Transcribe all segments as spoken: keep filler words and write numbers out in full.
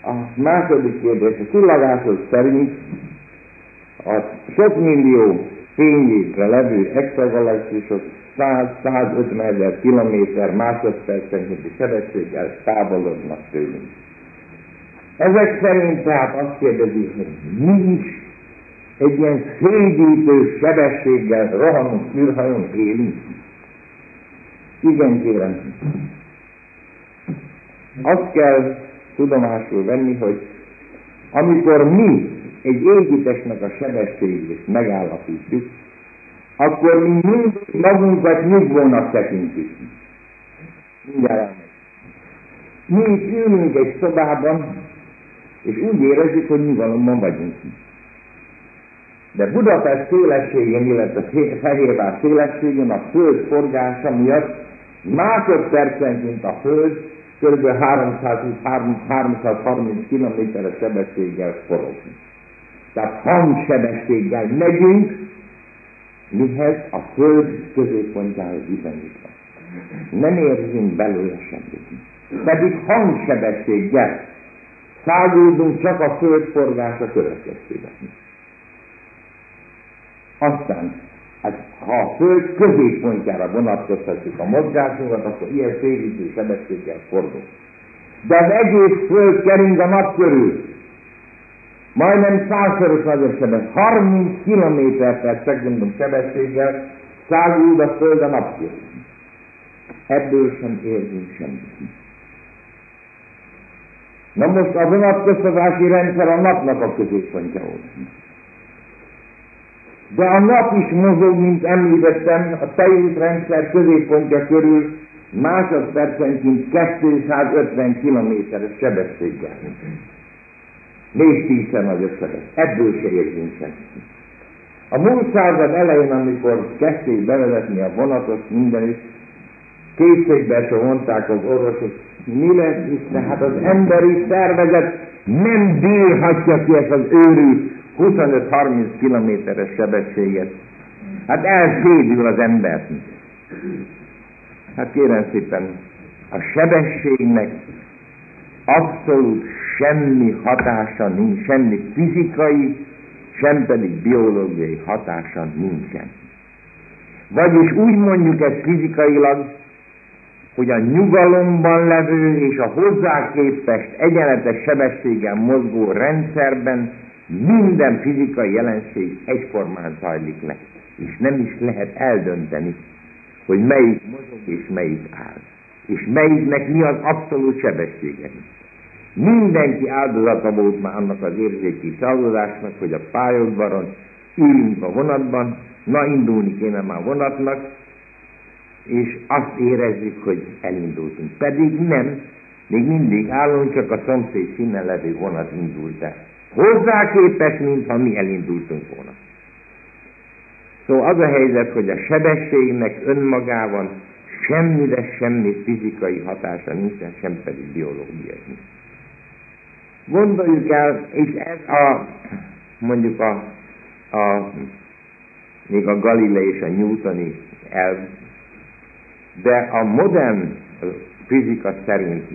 A második kérdés, a csillagászok szerint a sok millió fényévre levő extragalaxisok száz-százötven ezer kilométer másodpercenkénti sebességgel távolodnak tőlünk. Ezek szerint tehát azt kérdezik, hogy mi is egy ilyen szédítő sebességgel rohanunk, űrhajón élünk. Igen, kérem. Azt kell tudomásul venni, hogy amikor mi egy égitestnek a sebességét megállapítjuk, akkor mi mindig magunkat nyugvónak tekintjük. Mindjárt. Mi itt ülünk egy szobában, és úgy érezzük, hogy nyugalomban vagyunk. De Budapest szélességén, illetve Fehérvár szélességén a Föld forgása miatt másodpercenként a Föld kb. háromszázhúsz-háromszázharminc kilométeres sebességgel forog. Tehát hangsebességgel megyünk, mihez a Föld középpontjához viszonyítva. Nem érzünk belőle semmit. Pedig hangsebességgel száguldunk csak a Föld forgása következtében. Aztán, hát, ha a Föld középpontjára vonatkoztatjuk a mozgásunkat, akkor ilyen szélítő sebességgel forgunk. De az egész Föld kering a nap körül. Majdnem százszoros nagyobb sebesség, harminc kilométer per szekundum sebességgel száguld a Föld a nap körül. Ebből sem érzünk semmit. Na most a vonatkoztatási rendszer a napnak a középpontja volt. De a nap is mozog, mint említettem, a tejútrendszer középpontja körül másodpercenként kétszázötven kilométeres sebességgel. Négy tízszer nagyobb sebesség. Ebből se érzünk semmit. A múlt század elején, amikor kezdték bevezetni a vonatot mindenütt, kétségbe se vonták az orvosok, mi lesz itt, hát az emberi szervezet nem bírhatja ki ezt az őrült huszonöt-harminc kilométeres sebességet. Hát elszédül az ember. Hát kérem szépen, a sebességnek abszolút semmi hatása nincs, semmi fizikai, sem pedig biológiai hatása nincsen. Vagyis úgy mondjuk ezt fizikailag, hogy a nyugalomban levő és a hozzá képest egyenletes sebességgel mozgó rendszerben minden fizikai jelenség egyformán zajlik le, és nem is lehet eldönteni, hogy melyik mozog és melyik áll, és melyiknek mi az abszolút sebessége. Mindenki áldozata volt már annak az érzéki csalódásnak, hogy a pályaudvaron ülünk a vonatban, na indulni kéne már vonatnak, és azt érezzük, hogy elindultunk. Pedig nem, még mindig állunk, csak a szomszéd színen levő vonat indult el. Hozzá képest, mintha mi elindultunk volna. Szóval az a helyzet, hogy a sebességnek önmagában semmire semmi fizikai hatása nincsen, sem pedig biológiai. Gondoljuk el, és ez a, mondjuk a, a még a Galilei és a Newtoni elv, de a modern fizika szerint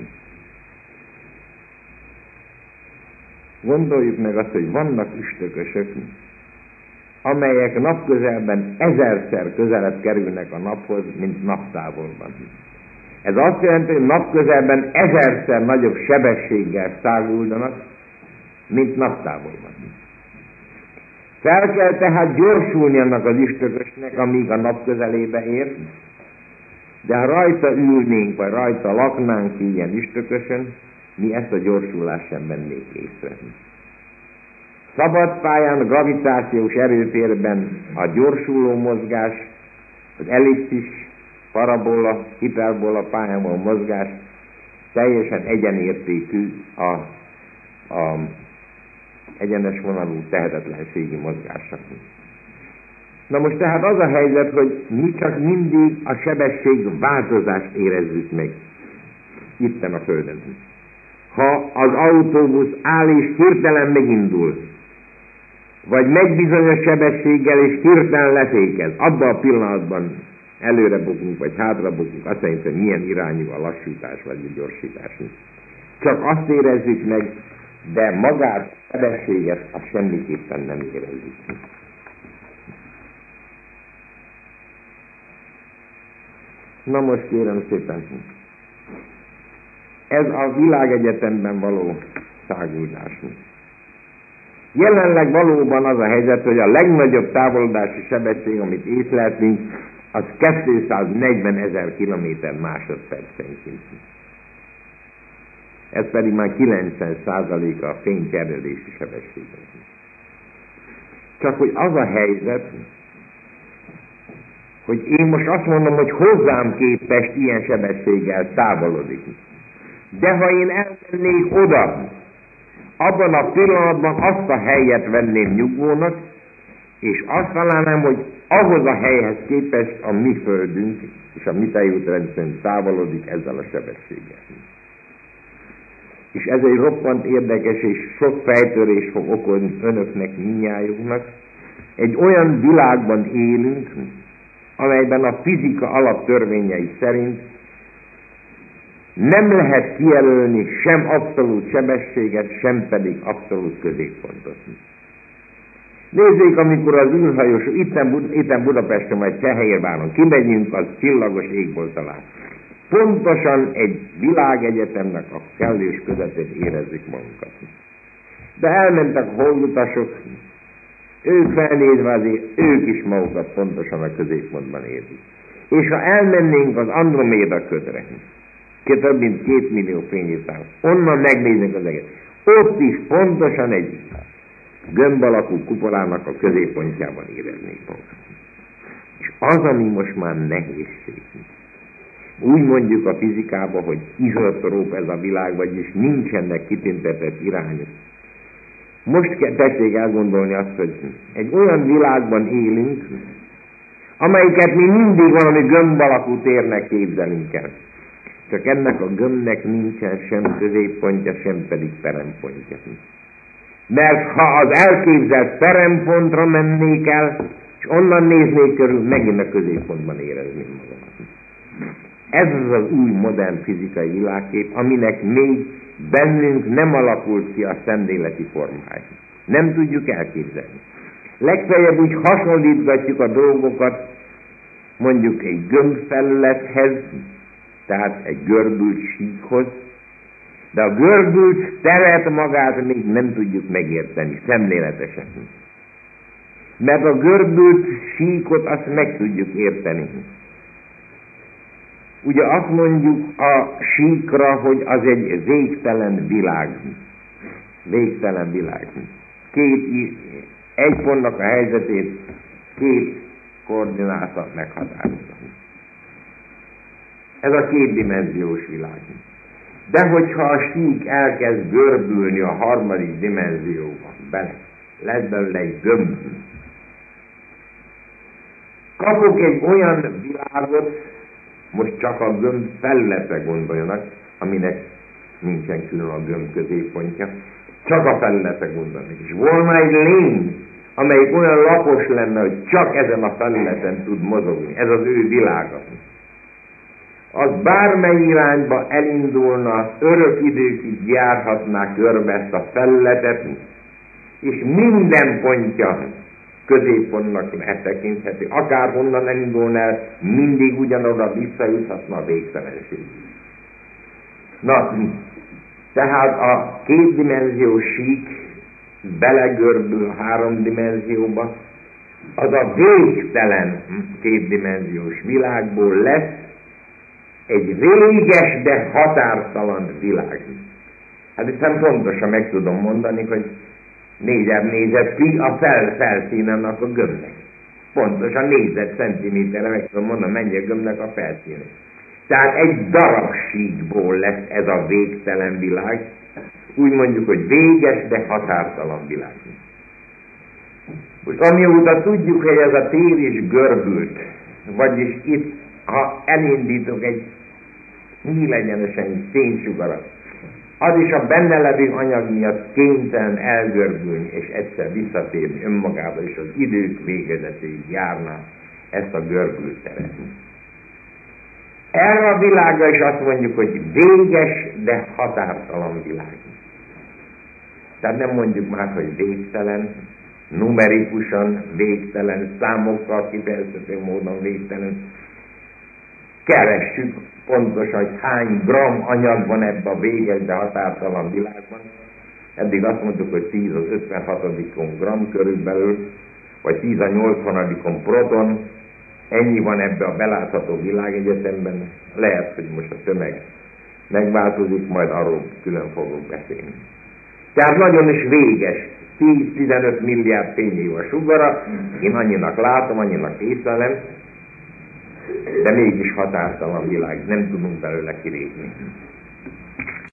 gondoljuk meg azt, hogy vannak üstökösök, amelyek napközelben ezerszer közelebb kerülnek a naphoz, mint naptávolban. Ez azt jelenti, hogy napközelben ezerszer nagyobb sebességgel száguldanak, mint naptávolban. Fel kell tehát gyorsulni annak az üstökösnek, amíg a nap közelébe ér, de ha rajta ülnénk, vagy rajta laknánk ilyen üstökösön, mi ezt a gyorsulást sem vennék észre. Szabad pályán, gravitációs erőtérben a gyorsuló mozgás, az ellipszis, parabola, hiperbola pályában a mozgás teljesen egyenértékű a, a egyenes vonalú tehetetlenségi mozgásnak. Na most tehát az a helyzet, hogy mi csak mindig a sebesség változást érezzük meg itten a Földön. Ha az autóbusz áll és hirtelen megindul, vagy megy bizonyos sebességgel és hirtelen lefékez, abban a pillanatban előre bukunk, vagy hátra bukunk, azt szerint, hogy milyen irányú a lassítás, vagy a gyorsítás. Csak azt érezzük meg, de magát, a sebességet, azt semmiképpen nem érezzük. Na most kérem szépen, ez a világegyetemben való száguldás. Jelenleg valóban az a helyzet, hogy a legnagyobb távolodási sebesség, amit észleltünk, az kétszáznegyvenezer kilométer másodpercenként. Ez pedig már kilencven százaléka a fény terjedési sebességnek. Csak hogy az a helyzet, hogy én most azt mondom, hogy hozzám képest ilyen sebességgel távolodik. De ha én elmennék oda, abban a pillanatban azt a helyet venném nyugvónak, és azt találnám, hogy ahhoz a helyhez képest a mi földünk és a mi tejútrendszerünk távolodik ezzel a sebességgel. És ez egy roppant érdekes és sok fejtörést fog okozni önöknek, mindnyájunknak. Egy olyan világban élünk, amelyben a fizika alaptörvényei szerint nem lehet kijelölni sem abszolút sebességet, sem pedig abszolút középpontot. Nézzék, amikor az űrhajós itten, itten Budapesten vagy Fehérváron kimegyünk, az csillagos égbolt talál. Pontosan egy világegyetemnek a kellős közepén érezzük magunkat. De elmentek a holdutasok, ők felnézve azért, ők is magukat pontosan a középpontban érzik. És ha elmennénk az Androméda ködre, több mint két millió fényévtávon, onnan megnézzük az egész. Ott is pontosan egy gömb alakú kupolának a középpontjában éreznék magukat. És az, ami most már nehézség. Úgy mondjuk a fizikában, hogy izotróp ez a világ, vagyis nincsenek kitüntetett irányok. Most tessék elgondolni azt, hogy egy olyan világban élünk, amelyiket mi mindig valami gömb alakú térnek képzelünk el. Csak ennek a gömbnek nincsen sem középpontja, sem pedig perempontja. Mert ha az elképzelt perempontra mennék el, és onnan néznék körül, megint a középpontban érezném magamat. Ez az az új modern fizikai világkép, aminek még bennünk nem alakult ki a szemléleti formája. Nem tudjuk elképzelni. Legfeljebb úgy hasonlítgatjuk a dolgokat mondjuk egy gömbfelülethez, tehát egy görbült síkhoz, de a görbült teret magát még nem tudjuk megérteni, szemléletesen. Mert a görbült síkot azt meg tudjuk érteni. Ugye azt mondjuk a síkra, hogy az egy végtelen világ. Végtelen világ. Két, egy pontnak a helyzetét két koordináta meghatározza. Ez a kétdimenziós világ. De hogyha a sík elkezd görbülni a harmadik dimenzióba, bele, lesz belőle egy gömb. Kapok egy olyan világot, most csak a gömb felületre gondoljanak, aminek nincsen külön a gömb középpontja, csak a felületre gondolnak. És volna egy lény, amelyik olyan lapos lenne, hogy csak ezen a felületen tud mozogni. Ez az ő világa. Az bármely irányba elindulna, örök időkig járhatná körbe ezt a felületet, és minden pontja középpontnak tekinthető. Akárhonnan elindulna el, mindig ugyanoda visszajuthatna a végtelenség. Na, tehát a kétdimenziós sík belegörbül három dimenzióba, az a végtelen kétdimenziós világból lesz egy véges, de határtalan világ. Hát hiszen pontosan meg tudom mondani, hogy négyed nézett ki a fel felszínen a gömbnek. Pontosan négyzet centiméterre meg tudom mondani, mennyi a gömbnek a felszínen. Tehát egy darab síkból lesz ez a végtelen világ. Úgy mondjuk, hogy véges, de határtalan világ. Most amióta tudjuk, hogy ez a tér is görbült, vagyis itt, ha elindítok egy nyílegyenesen fénysugarat, az is a benne levő anyag miatt kénytelen elgörbülni, és egyszer visszatérni önmagába, és az idők végezetéig járná ezt a görbült teret. Erre a világra is azt mondjuk, hogy véges, de határtalan világ. Tehát nem mondjuk már, hogy végtelen, numerikusan végtelen, számokkal kifejezhető módon végtelen. Keressük pontosan, hogy hány gram anyag van ebben a véges, de határtalan világban. Eddig azt mondtuk, hogy tíz az ötvenhatodikon gram körülbelül, vagy tíz a nyolcvanadikon proton. Ennyi van ebbe a belátható világegyetemben. Lehet, hogy most a tömeg megváltozik, majd arról külön fogok beszélni. Tehát nagyon is véges, tíz-tizenöt milliárd fényév a sugara, én annyinak látom, annyinak észlelem, de mégis határtalan világ, nem tudunk belőle kilépni.